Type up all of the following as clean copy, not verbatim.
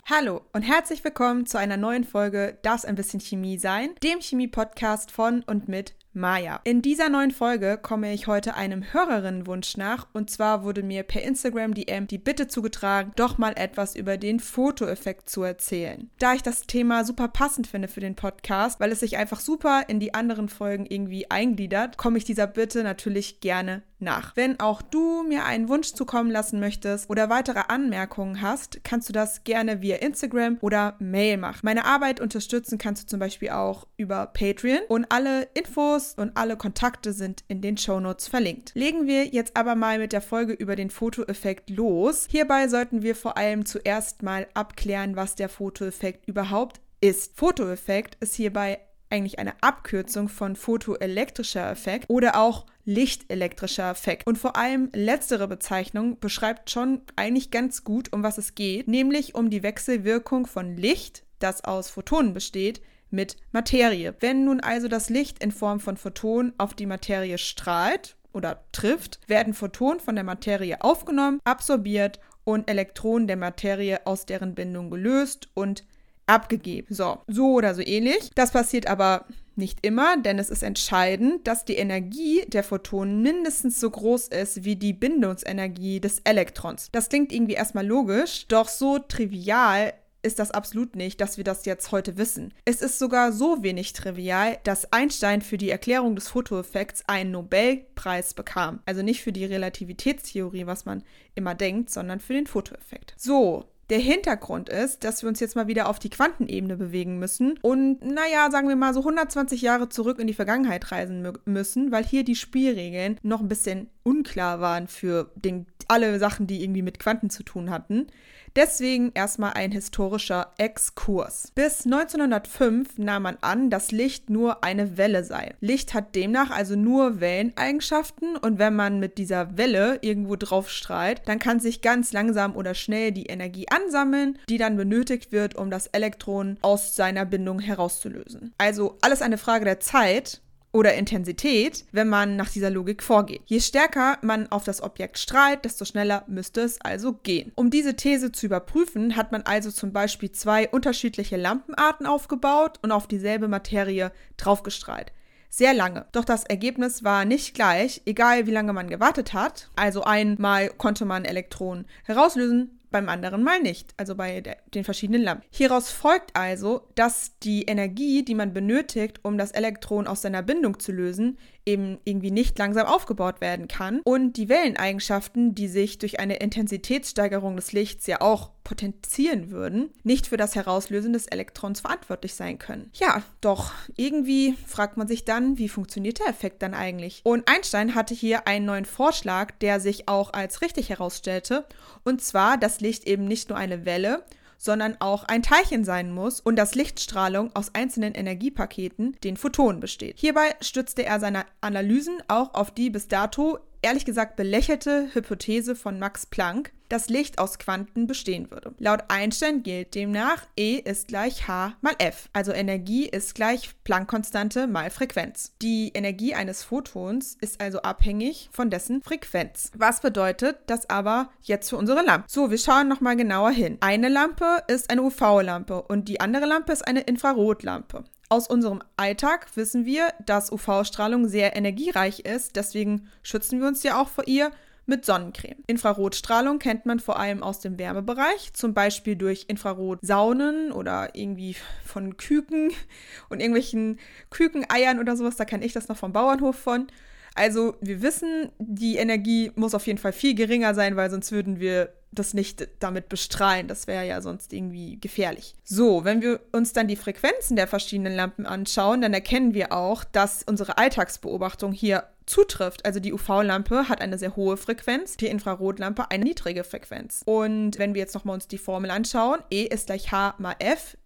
Hallo und herzlich willkommen zu einer neuen Folge Darf's ein bisschen Chemie sein, dem Chemie-Podcast von und mit Maja. In dieser neuen Folge komme ich heute einem Hörerinnenwunsch nach, und zwar wurde mir per Instagram DM die Bitte zugetragen, doch mal etwas über den Fotoeffekt zu erzählen. Da ich das Thema super passend finde für den Podcast, weil es sich einfach super in die anderen Folgen irgendwie eingliedert, komme ich dieser Bitte natürlich gerne nach. Wenn auch du mir einen Wunsch zukommen lassen möchtest oder weitere Anmerkungen hast, kannst du das gerne via Instagram oder Mail machen. Meine Arbeit unterstützen kannst du zum Beispiel auch über Patreon und alle Infos und alle Kontakte sind in den Shownotes verlinkt. Legen wir jetzt aber mal mit der Folge über den Fotoeffekt los. Hierbei sollten wir vor allem zuerst mal abklären, was der Fotoeffekt überhaupt ist. Fotoeffekt ist hierbei eigentlich eine Abkürzung von photoelektrischer Effekt oder auch lichtelektrischer Effekt. Und vor allem letztere Bezeichnung beschreibt schon eigentlich ganz gut, um was es geht, nämlich um die Wechselwirkung von Licht, das aus Photonen besteht, mit Materie. Wenn nun also das Licht in Form von Photonen auf die Materie strahlt oder trifft, werden Photonen von der Materie aufgenommen, absorbiert und Elektronen der Materie aus deren Bindung gelöst und abgegeben. So oder so ähnlich. Das passiert aber nicht immer, denn es ist entscheidend, dass die Energie der Photonen mindestens so groß ist wie die Bindungsenergie des Elektrons. Das klingt irgendwie erstmal logisch, doch so trivial ist das absolut nicht, dass wir das jetzt heute wissen. Es ist sogar so wenig trivial, dass Einstein für die Erklärung des Fotoeffekts einen Nobelpreis bekam. Also nicht für die Relativitätstheorie, was man immer denkt, sondern für den Fotoeffekt. So, der Hintergrund ist, dass wir uns jetzt mal wieder auf die Quantenebene bewegen müssen und, sagen wir mal so 120 Jahre zurück in die Vergangenheit reisen müssen, weil hier die Spielregeln noch ein bisschen unklar waren für alle Sachen, die irgendwie mit Quanten zu tun hatten. Deswegen erstmal ein historischer Exkurs. Bis 1905 nahm man an, dass Licht nur eine Welle sei. Licht hat demnach also nur Welleneigenschaften und wenn man mit dieser Welle irgendwo drauf strahlt, dann kann sich ganz langsam oder schnell die Energie ansammeln, die dann benötigt wird, um das Elektron aus seiner Bindung herauszulösen. Also alles eine Frage der Zeit oder Intensität, wenn man nach dieser Logik vorgeht. Je stärker man auf das Objekt strahlt, desto schneller müsste es also gehen. Um diese These zu überprüfen, hat man also zum Beispiel 2 unterschiedliche Lampenarten aufgebaut und auf dieselbe Materie draufgestrahlt. Sehr lange. Doch das Ergebnis war nicht gleich, egal wie lange man gewartet hat. Also einmal konnte man Elektronen herauslösen, beim anderen mal nicht, also bei den verschiedenen Lampen. Hieraus folgt also, dass die Energie, die man benötigt, um das Elektron aus seiner Bindung zu lösen, eben irgendwie nicht langsam aufgebaut werden kann und die Welleneigenschaften, die sich durch eine Intensitätssteigerung des Lichts ja auch potenzieren würden, nicht für das Herauslösen des Elektrons verantwortlich sein können. Ja, doch irgendwie fragt man sich dann, wie funktioniert der Effekt dann eigentlich? Und Einstein hatte hier einen neuen Vorschlag, der sich auch als richtig herausstellte, und zwar, dass Licht eben nicht nur eine Welle, sondern auch ein Teilchen sein muss und dass Lichtstrahlung aus einzelnen Energiepaketen, den Photonen, besteht. Hierbei stützte er seine Analysen auch auf die bis dato ehrlich gesagt belächelte Hypothese von Max Planck, dass Licht aus Quanten bestehen würde. Laut Einstein gilt demnach, E ist gleich H mal F, also Energie ist gleich Planck-Konstante mal Frequenz. Die Energie eines Photons ist also abhängig von dessen Frequenz. Was bedeutet das aber jetzt für unsere Lampe? So, wir schauen nochmal genauer hin. Eine Lampe ist eine UV-Lampe und die andere Lampe ist eine Infrarotlampe. Aus unserem Alltag wissen wir, dass UV-Strahlung sehr energiereich ist, deswegen schützen wir uns ja auch vor ihr mit Sonnencreme. Infrarotstrahlung kennt man vor allem aus dem Wärmebereich, zum Beispiel durch Infrarotsaunen oder irgendwie von Küken und irgendwelchen Kükeneiern oder sowas, da kenne ich das noch vom Bauernhof von. Also wir wissen, die Energie muss auf jeden Fall viel geringer sein, weil sonst würden wir das nicht damit bestrahlen. Das wäre ja sonst irgendwie gefährlich. So, wenn wir uns dann die Frequenzen der verschiedenen Lampen anschauen, dann erkennen wir auch, dass unsere Alltagsbeobachtung hier zutrifft. Also die UV-Lampe hat eine sehr hohe Frequenz, die Infrarotlampe eine niedrige Frequenz. Und wenn wir jetzt nochmal uns die Formel anschauen, E ist gleich H mal F,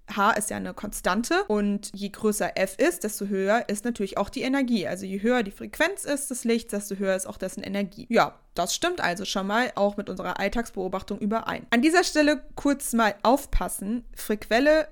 H ist ja eine Konstante und je größer F ist, desto höher ist natürlich auch die Energie. Also je höher die Frequenz ist des Lichts, desto höher ist auch dessen Energie. Ja, das stimmt also schon mal auch mit unserer Alltagsbeobachtung überein. An dieser Stelle kurz mal aufpassen, Frequenz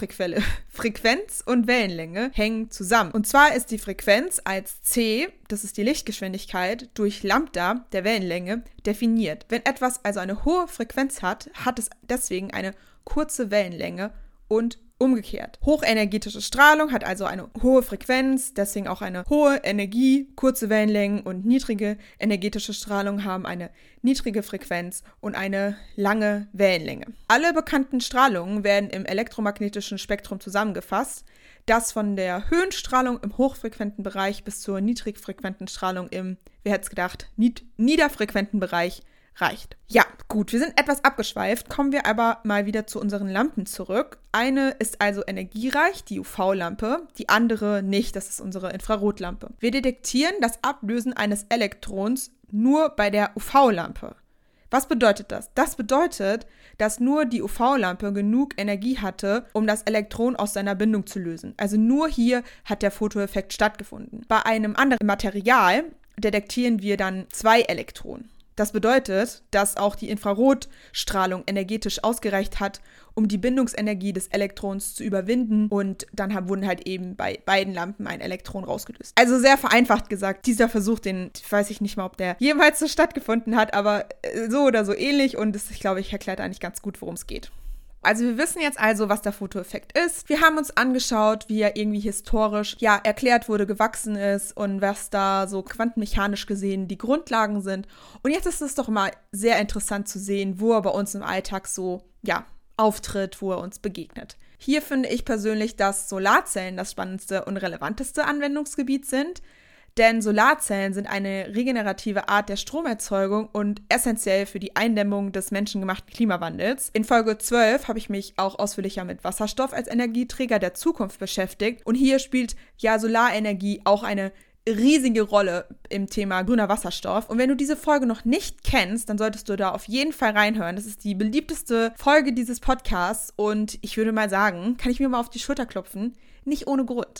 und Wellenlänge hängen zusammen. Und zwar ist die Frequenz als c, das ist die Lichtgeschwindigkeit, durch Lambda, der Wellenlänge, definiert. Wenn etwas also eine hohe Frequenz hat, hat es deswegen eine kurze Wellenlänge und umgekehrt. Hochenergetische Strahlung hat also eine hohe Frequenz, deswegen auch eine hohe Energie, kurze Wellenlängen, und niedrige energetische Strahlung haben eine niedrige Frequenz und eine lange Wellenlänge. Alle bekannten Strahlungen werden im elektromagnetischen Spektrum zusammengefasst, das von der Höhenstrahlung im hochfrequenten Bereich bis zur niedrigfrequenten Strahlung im, wer hätte es gedacht, niederfrequenten Bereich reicht. Ja, gut, wir sind etwas abgeschweift, kommen wir aber mal wieder zu unseren Lampen zurück. Eine ist also energiereich, die UV-Lampe, die andere nicht, das ist unsere Infrarotlampe. Wir detektieren das Ablösen eines Elektrons nur bei der UV-Lampe. Was bedeutet das? Das bedeutet, dass nur die UV-Lampe genug Energie hatte, um das Elektron aus seiner Bindung zu lösen. Also nur hier hat der Photoeffekt stattgefunden. Bei einem anderen Material detektieren wir dann 2 Elektronen. Das bedeutet, dass auch die Infrarotstrahlung energetisch ausgereicht hat, um die Bindungsenergie des Elektrons zu überwinden, und dann wurden halt eben bei beiden Lampen ein Elektron rausgelöst. Also sehr vereinfacht gesagt, dieser Versuch, den weiß ich nicht mal, ob der jemals so stattgefunden hat, aber so oder so ähnlich, und ich glaube, ich erkläre eigentlich ganz gut, worum es geht. Also wir wissen jetzt also, was der Photoeffekt ist. Wir haben uns angeschaut, wie er irgendwie historisch erklärt wurde, gewachsen ist und was da so quantenmechanisch gesehen die Grundlagen sind. Und jetzt ist es doch mal sehr interessant zu sehen, wo er bei uns im Alltag so auftritt, wo er uns begegnet. Hier finde ich persönlich, dass Solarzellen das spannendste und relevanteste Anwendungsgebiet sind. Denn Solarzellen sind eine regenerative Art der Stromerzeugung und essentiell für die Eindämmung des menschengemachten Klimawandels. In Folge 12 habe ich mich auch ausführlicher mit Wasserstoff als Energieträger der Zukunft beschäftigt. Und hier spielt Solarenergie auch eine riesige Rolle im Thema grüner Wasserstoff. Und wenn du diese Folge noch nicht kennst, dann solltest du da auf jeden Fall reinhören. Das ist die beliebteste Folge dieses Podcasts und ich würde mal sagen, kann ich mir mal auf die Schulter klopfen, nicht ohne Grund.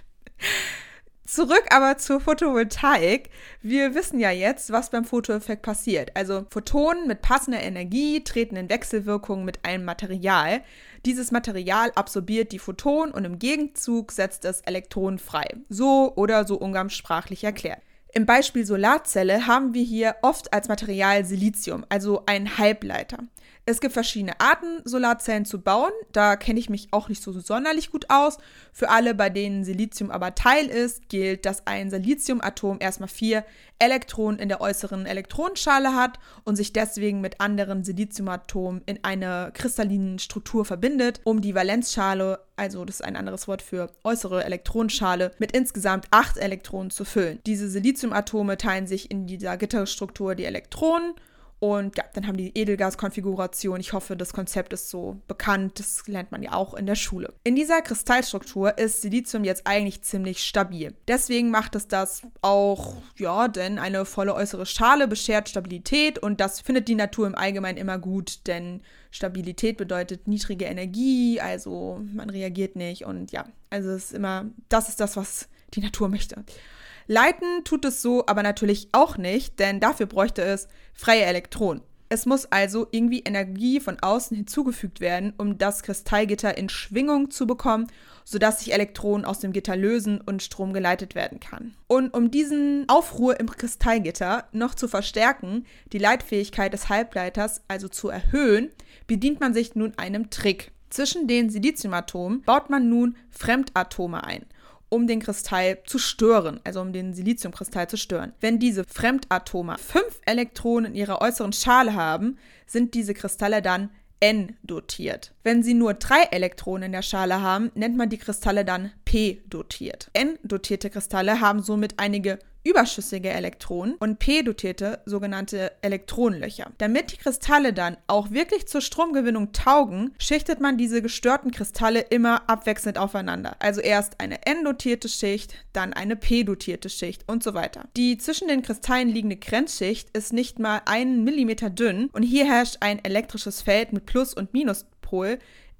Zurück aber zur Photovoltaik. Wir wissen ja jetzt, was beim Photoeffekt passiert. Also Photonen mit passender Energie treten in Wechselwirkung mit einem Material. Dieses Material absorbiert die Photonen und im Gegenzug setzt es Elektronen frei. So oder so umgangssprachlich erklärt. Im Beispiel Solarzelle haben wir hier oft als Material Silizium, also einen Halbleiter. Es gibt verschiedene Arten, Solarzellen zu bauen. Da kenne ich mich auch nicht so sonderlich gut aus. Für alle, bei denen Silizium aber Teil ist, gilt, dass ein Siliziumatom erstmal 4 Elektronen in der äußeren Elektronenschale hat und sich deswegen mit anderen Siliziumatomen in einer kristallinen Struktur verbindet, um die Valenzschale, also das ist ein anderes Wort für äußere Elektronenschale, mit insgesamt 8 Elektronen zu füllen. Diese Siliziumatome teilen sich in dieser Gitterstruktur die Elektronen. Und dann haben die Edelgaskonfiguration. Ich hoffe, das Konzept ist so bekannt. Das lernt man ja auch in der Schule. In dieser Kristallstruktur ist Silizium jetzt eigentlich ziemlich stabil. Deswegen macht es das auch, denn eine volle äußere Schale beschert Stabilität und das findet die Natur im Allgemeinen immer gut, denn Stabilität bedeutet niedrige Energie, also man reagiert nicht und also das ist das, was die Natur möchte. Leiten tut es so aber natürlich auch nicht, denn dafür bräuchte es freie Elektronen. Es muss also irgendwie Energie von außen hinzugefügt werden, um das Kristallgitter in Schwingung zu bekommen, sodass sich Elektronen aus dem Gitter lösen und Strom geleitet werden kann. Und um diesen Aufruhr im Kristallgitter noch zu verstärken, die Leitfähigkeit des Halbleiters also zu erhöhen, bedient man sich nun einem Trick. Zwischen den Siliziumatomen baut man nun Fremdatome ein, um den Kristall zu stören, also um den Siliziumkristall zu stören. Wenn diese Fremdatome 5 Elektronen in ihrer äußeren Schale haben, sind diese Kristalle dann N-dotiert. Wenn sie nur 3 Elektronen in der Schale haben, nennt man die Kristalle dann P-dotiert. N-dotierte Kristalle haben somit einige überschüssige Elektronen und P-dotierte sogenannte Elektronenlöcher. Damit die Kristalle dann auch wirklich zur Stromgewinnung taugen, schichtet man diese gestörten Kristalle immer abwechselnd aufeinander. Also erst eine N-dotierte Schicht, dann eine P-dotierte Schicht und so weiter. Die zwischen den Kristallen liegende Grenzschicht ist nicht mal 1 Millimeter dünn und hier herrscht ein elektrisches Feld mit Plus- und Minuspol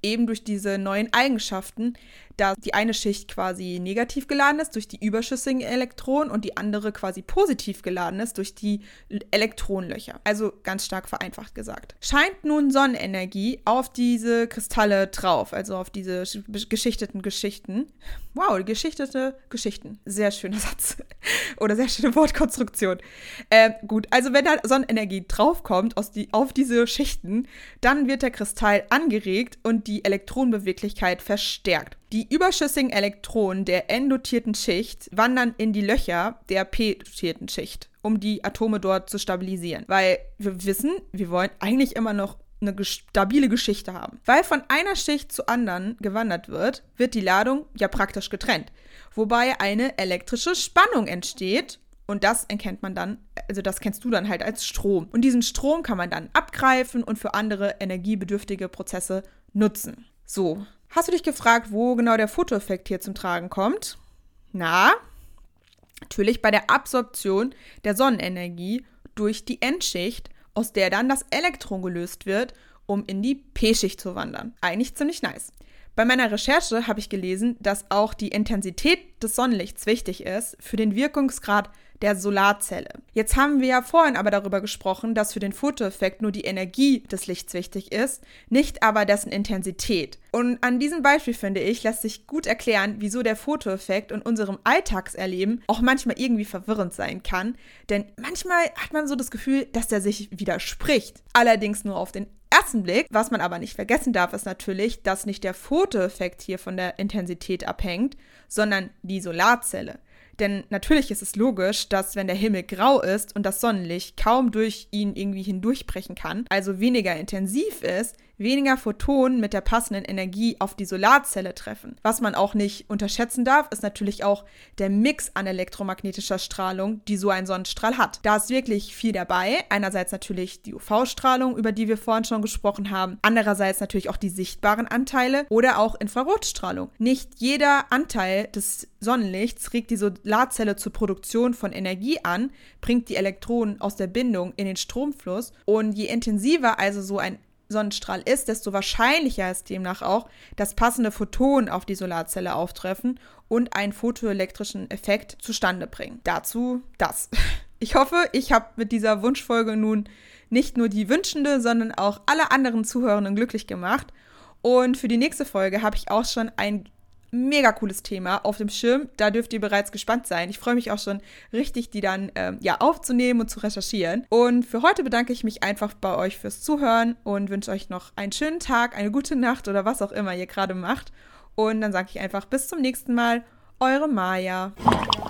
eben durch diese neuen Eigenschaften, da die eine Schicht quasi negativ geladen ist durch die überschüssigen Elektronen und die andere quasi positiv geladen ist durch die Elektronenlöcher. Also ganz stark vereinfacht gesagt. Scheint nun Sonnenenergie auf diese Kristalle drauf, also auf diese geschichteten Geschichten. Wow, geschichtete Geschichten. Sehr schöner Satz. Oder sehr schöne Wortkonstruktion. Gut, also wenn da Sonnenenergie draufkommt auf diese Schichten, dann wird der Kristall angeregt und die Elektronenbeweglichkeit verstärkt. Die überschüssigen Elektronen der N-dotierten Schicht wandern in die Löcher der P-dotierten Schicht, um die Atome dort zu stabilisieren. Weil wir wissen, wir wollen eigentlich immer noch eine stabile Geschichte haben. Weil von einer Schicht zur anderen gewandert wird, wird die Ladung ja praktisch getrennt. Wobei eine elektrische Spannung entsteht. Und das erkennt man dann, also das kennst du dann halt als Strom. Und diesen Strom kann man dann abgreifen und für andere energiebedürftige Prozesse nutzen. So, hast du dich gefragt, wo genau der Photoeffekt hier zum Tragen kommt? Na, natürlich bei der Absorption der Sonnenenergie durch die N-Schicht, aus der dann das Elektron gelöst wird, um in die P-Schicht zu wandern. Eigentlich ziemlich nice. Bei meiner Recherche habe ich gelesen, dass auch die Intensität des Sonnenlichts wichtig ist für den Wirkungsgrad der Solarzelle. Jetzt haben wir ja vorhin aber darüber gesprochen, dass für den Photoeffekt nur die Energie des Lichts wichtig ist, nicht aber dessen Intensität. Und an diesem Beispiel, finde ich, lässt sich gut erklären, wieso der Photoeffekt in unserem Alltagserleben auch manchmal irgendwie verwirrend sein kann. Denn manchmal hat man so das Gefühl, dass der sich widerspricht. Allerdings nur auf den ersten Blick. Was man aber nicht vergessen darf, ist natürlich, dass nicht der Photoeffekt hier von der Intensität abhängt, sondern die Solarzelle. Denn natürlich ist es logisch, dass wenn der Himmel grau ist und das Sonnenlicht kaum durch ihn irgendwie hindurchbrechen kann, also weniger intensiv ist, weniger Photonen mit der passenden Energie auf die Solarzelle treffen. Was man auch nicht unterschätzen darf, ist natürlich auch der Mix an elektromagnetischer Strahlung, die so ein Sonnenstrahl hat. Da ist wirklich viel dabei. Einerseits natürlich die UV-Strahlung, über die wir vorhin schon gesprochen haben. Andererseits natürlich auch die sichtbaren Anteile oder auch Infrarotstrahlung. Nicht jeder Anteil des Sonnenlichts regt die Solarzelle zur Produktion von Energie an, bringt die Elektronen aus der Bindung in den Stromfluss und je intensiver also so ein Sonnenstrahl ist, desto wahrscheinlicher ist demnach auch, dass passende Photonen auf die Solarzelle auftreffen und einen photoelektrischen Effekt zustande bringen. Dazu das. Ich hoffe, ich habe mit dieser Wunschfolge nun nicht nur die Wünschende, sondern auch alle anderen Zuhörenden glücklich gemacht. Und für die nächste Folge habe ich auch schon ein mega cooles Thema auf dem Schirm. Da dürft ihr bereits gespannt sein. Ich freue mich auch schon richtig, die dann aufzunehmen und zu recherchieren. Und für heute bedanke ich mich einfach bei euch fürs Zuhören und wünsche euch noch einen schönen Tag, eine gute Nacht oder was auch immer ihr gerade macht. Und dann sage ich einfach bis zum nächsten Mal. Eure Maja.